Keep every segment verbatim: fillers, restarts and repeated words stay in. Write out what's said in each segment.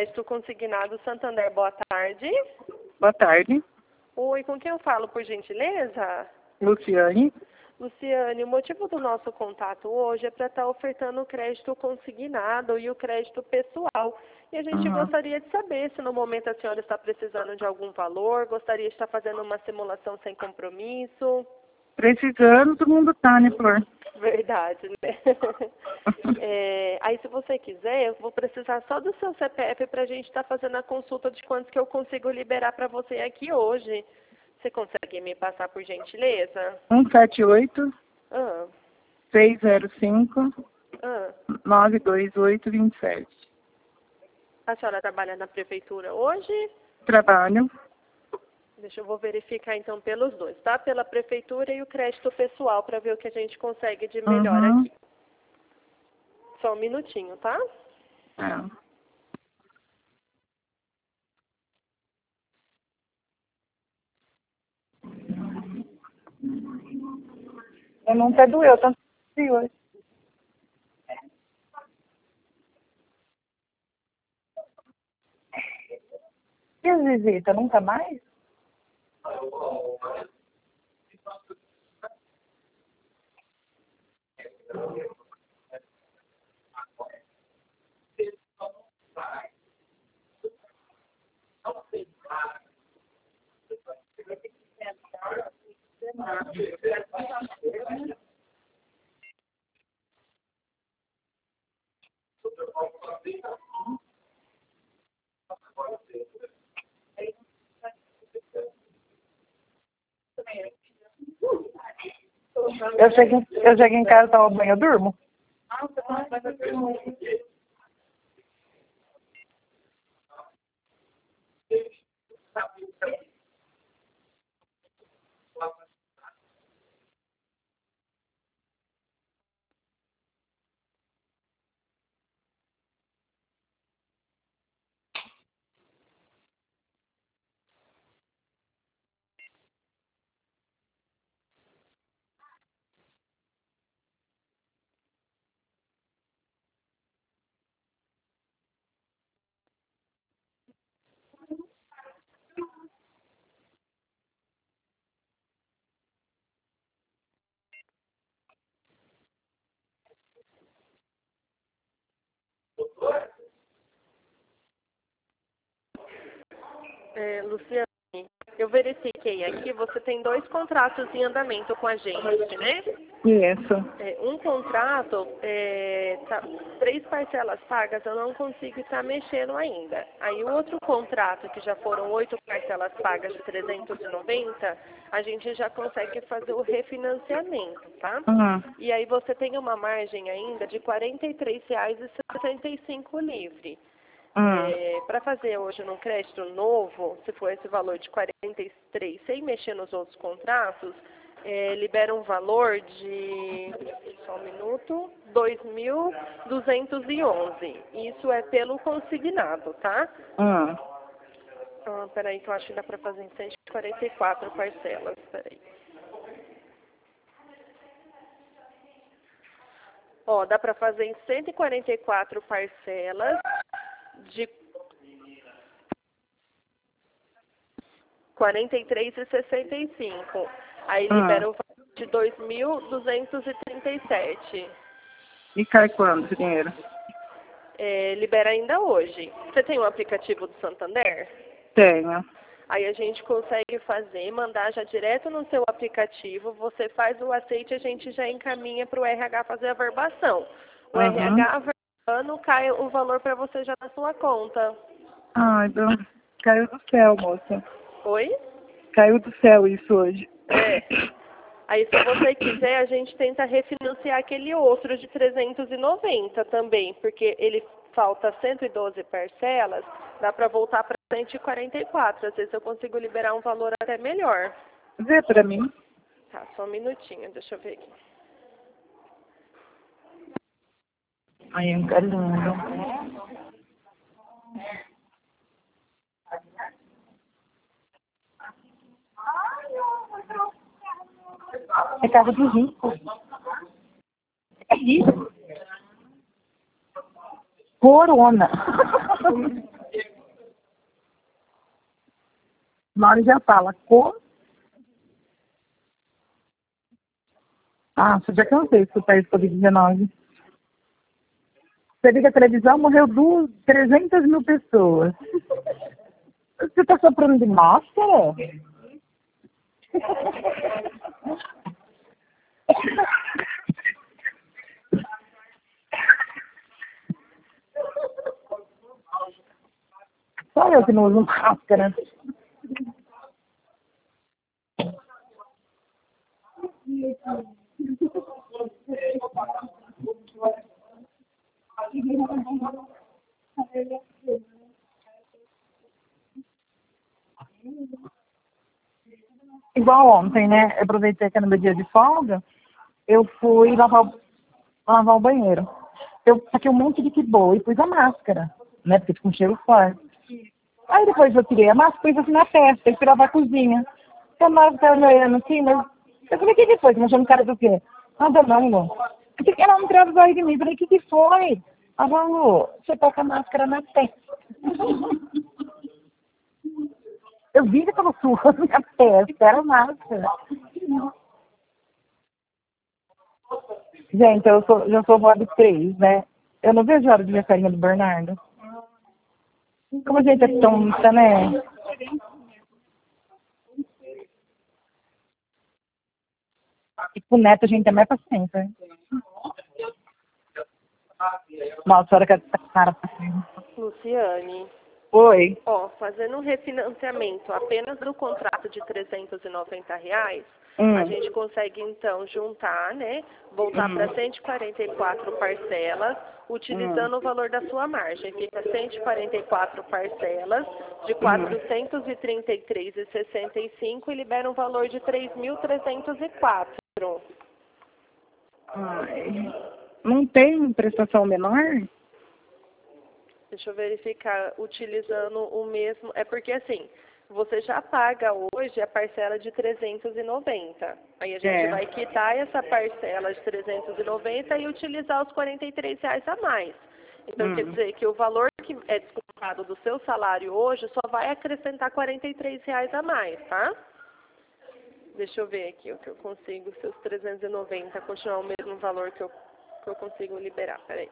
Crédito Consignado Santander, boa tarde. Boa tarde. Oi, com quem eu falo, por gentileza? Luciane. Luciane, o motivo do nosso contato hoje é para estar ofertando o crédito consignado e o crédito pessoal. E a gente Uhum. gostaria de saber se no momento a senhora está precisando de algum valor, gostaria de estar fazendo uma simulação sem compromisso. Precisando, todo mundo tá, né, Flor? Verdade, né? É, aí, se você quiser, eu vou precisar só do seu C P F para a gente estar fazendo a consulta de quantos que eu consigo liberar para você aqui hoje. Você consegue me passar, por gentileza? um sete oito, Ah, seis zero cinco, ah. nove dois oito, dois sete. A senhora trabalha na prefeitura hoje? Trabalho. Deixa eu vou verificar então pelos dois, tá? Pela prefeitura e o crédito pessoal para ver o que a gente consegue de melhor Uhum. aqui. Só um minutinho, tá? É. Eu nunca doeu tanto assim hoje. E as visitas, nunca mais? Eu chego, em- eu chego em casa, tomo banho, eu durmo. É, Luciane, eu verifiquei aqui, você tem dois contratos em andamento com a gente, né? Isso. É, um contrato, é, tá, três parcelas pagas, eu não consigo estar mexendo ainda. Aí o outro contrato, que já foram oito parcelas pagas de trezentos e noventa, a gente já consegue fazer o refinanciamento, tá? Uhum. E aí você tem uma margem ainda de quarenta e três reais e sessenta e cinco livre. Uhum. É, para fazer hoje num crédito novo, se for esse valor de quarenta e três, sem mexer nos outros contratos, é, libera um valor de, só um minuto, dois mil duzentos e onze. Isso é pelo consignado, tá? Uhum. Ah, peraí, que eu acho que dá para fazer em cento e quarenta e quatro parcelas, peraí. Ó, dá para fazer em cento e quarenta e quatro parcelas de quarenta e três e sessenta e cinco. Aí Uhum. libera o valor de dois mil duzentos e trinta e sete. E cai quando esse dinheiro? É, libera ainda hoje. Você tem um aplicativo do Santander? Tenho. Aí a gente consegue fazer, mandar já direto no seu aplicativo, você faz o aceite, a gente já encaminha para o R H fazer a verbação. O Uhum. R H verbando, cai o valor para você já na sua conta. Ai, Deus. Caiu do céu, moça. Oi? Caiu do céu isso hoje. É. Aí, se você quiser, a gente tenta refinanciar aquele outro de trezentos e noventa também, porque ele falta cento e doze parcelas, dá para voltar para cento e quarenta e quatro. Às vezes eu consigo liberar um valor até melhor. Vê pra mim. Tá, só um minutinho, deixa eu ver aqui. Ai, é um cara lindo. É carro de rico. É rico. Corona. Na hora já fala, cor. Ah, já cansei de escutar isso covid dezenove. Você liga a televisão, morreu duas, trezentas mil pessoas. Você tá soprando de máscara? Só eu que não uso máscara. Igual ontem, né? Eu aproveitei que era meu dia de folga, eu fui lavar, o- lavar o banheiro. Eu saquei um monte de que boa e pus a máscara, né? Porque fica um cheiro forte. Aí depois eu tirei a máscara e pus assim na testa, e fui lavar a cozinha. A máscara me olhando assim, mas eu falei, o que que foi? Você me achando cara do quê? Nada não, Lu. Ela não tirava os olhos de mim. Eu falei, o que que foi? Ela falou, você tá com a máscara na testa. Eu vi que tava suando minha testa, era máscara. Gente, eu sou, já sou vó de três, né? Eu não vejo a hora de ver a carinha do Bernardo. Como a gente é tonta, né? E com o neto a gente tem mais paciência. Né? Nossa, a hora que a cara tá assim. Luciane, Oi. ó, fazendo um refinanciamento apenas do contrato de trezentos e noventa reais, Hum. a gente consegue então juntar, né, voltar Hum. para cento e quarenta e quatro parcelas, utilizando Hum. o valor da sua margem. Fica cento e quarenta e quatro parcelas de quatrocentos e trinta e três reais e sessenta e cinco e libera um valor de três mil trezentos e quatro. Ai. Não tem prestação menor? Deixa eu verificar, utilizando o mesmo. É porque assim, você já paga hoje a parcela de trezentos e noventa. Aí a gente É. vai quitar essa parcela de trezentos e noventa e utilizar os quarenta e três reais a mais. Então quer Hum. dizer que o valor que é descontado do seu salário hoje só vai acrescentar quarenta e três reais a mais, tá? Deixa eu ver aqui o que eu consigo, seus trezentos e noventa continuar o mesmo valor que eu, que eu consigo liberar. Peraí.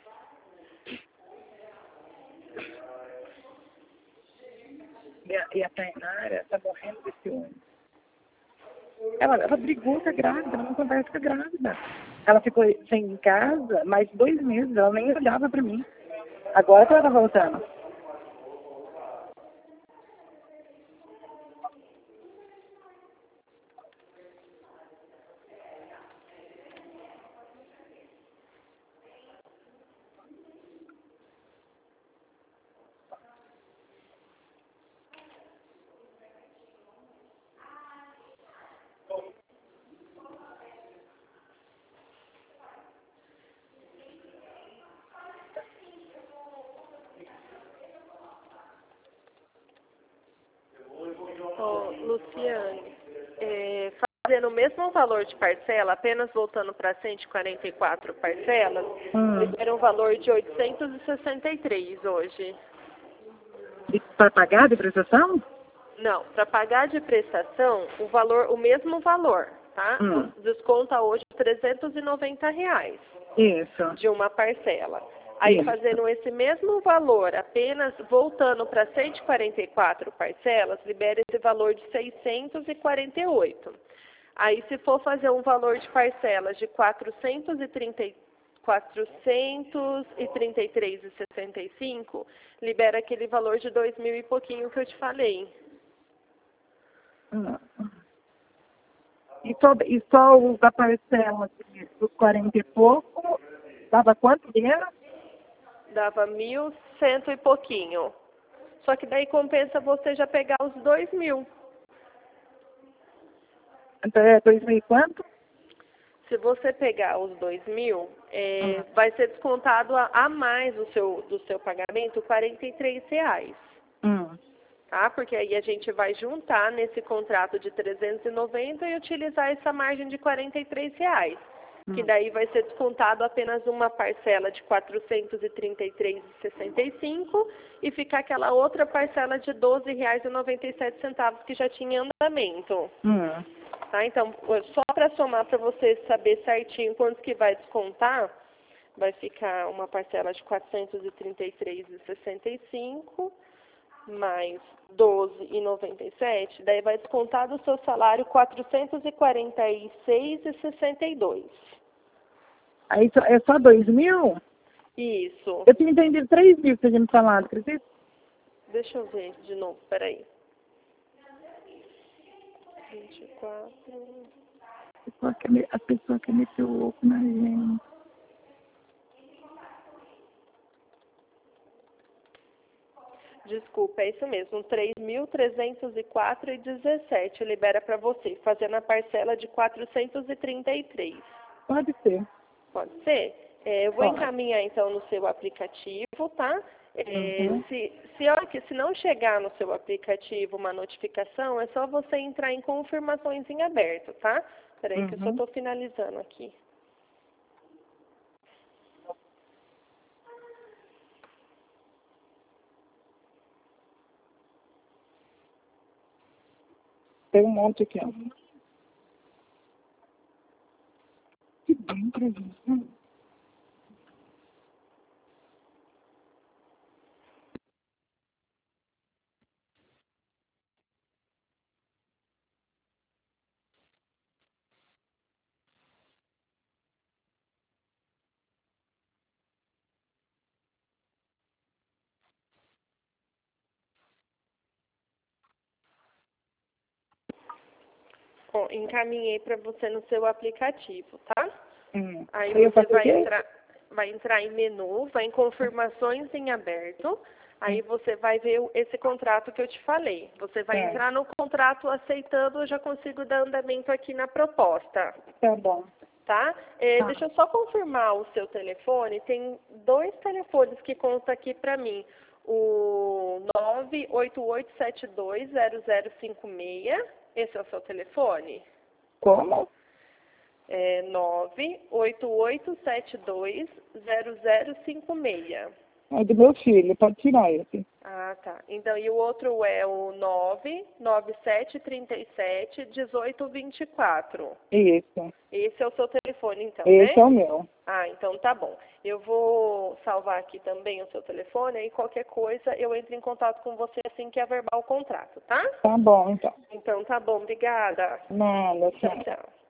E a, e a Tainara tá morrendo de ciúme. Ela, ela brigou com a grávida, ela não conversa com a grávida. Ela ficou sem em casa mais dois meses, ela nem olhava pra mim. Agora que ela tá voltando. Ó, Luciane, é, fazendo o mesmo valor de parcela, apenas voltando para cento e quarenta e quatro parcelas, Hum. libera um valor de oitocentos e sessenta e três hoje. E para pagar de prestação? Não, para pagar de prestação, o valor, o mesmo valor, tá? Hum. Desconta hoje trezentos e noventa reais Isso. de uma parcela. Aí, Isso. fazendo esse mesmo valor, apenas voltando para cento e quarenta e quatro parcelas, libera esse valor de seiscentos e quarenta e oito. Aí, se for fazer um valor de parcelas de quatrocentos e trinta, quatrocentos e trinta e três reais e sessenta e cinco, libera aquele valor de dois mil e pouquinho que eu te falei. Hum. E só, e só o da parcela de- dos quarenta e pouco, dava quanto dinheiro? Dava mil cento e pouquinho. Só que daí compensa você já pegar os dois mil. Então é dois mil e quanto? Se você pegar os dois mil, é, Hum. vai ser descontado a, a mais do seu, do seu pagamento quarenta e três reais. Hum. Tá? Porque aí a gente vai juntar nesse contrato de trezentos e noventa e utilizar essa margem de quarenta e três reais. que daí vai ser descontado apenas uma parcela de quatrocentos e trinta e três reais e sessenta e cinco centavos e ficar aquela outra parcela de doze reais e noventa e sete centavos que já tinha em andamento. Hum. Tá? Então, só para somar para você saber certinho quanto que vai descontar, vai ficar uma parcela de quatrocentos e trinta e três reais e sessenta e cinco centavos mais doze reais e noventa e sete centavos, daí vai descontar do seu salário quatrocentos e quarenta e seis reais e sessenta e dois centavos. Aí só- é só dois mil? Isso. Eu tinha entendido três mil que você tinha me falado, acredita? Deixa eu ver de novo, peraí. vinte e quatro. A pessoa quer, me- a pessoa quer meter o louco na gente. Desculpa, é isso mesmo, três mil trezentos e quatro reais e dezessete centavos libera para você, fazendo a parcela de quatrocentos e trinta e três. Pode ser. Pode ser? É, eu vou Pode. encaminhar então no seu aplicativo, tá? É, Uhum. se, se, ó, que se não chegar no seu aplicativo uma notificação, é só você entrar em confirmações em aberto, tá? Peraí que eu só Uhum. estou finalizando aqui. Tem um monte aqui, ó. Que bem pra gente. Ó, encaminhei para você no seu aplicativo, tá? Hum. Aí Aí eu você faço o vai quê? entrar, vai entrar em menu, vai em confirmações em aberto. Aí você vai ver o- esse contrato que eu te falei. Você vai É. entrar no contrato aceitando, eu já consigo dar andamento aqui na proposta, Tá bom. tá? É, Tá. deixa eu só confirmar o seu telefone. Tem dois telefones que contam aqui para mim. O nove oito oito sete dois zero zero cinco seis. Esse é o seu telefone? Como? É nove oito oito sete dois zero zero cinco seis. É do meu filho, pode tirar esse. Ah, tá. Então, e o outro é o nove nove sete três sete um oito dois quatro. Isso. Esse é o seu telefone, então, Esse né? é o meu. Ah, então tá bom. Eu vou salvar aqui também o seu telefone, aí qualquer coisa eu entro em contato com você assim que averbar o contrato, tá? Tá bom, então. Então tá bom, obrigada. Nada, Tchau, tchau. tchau.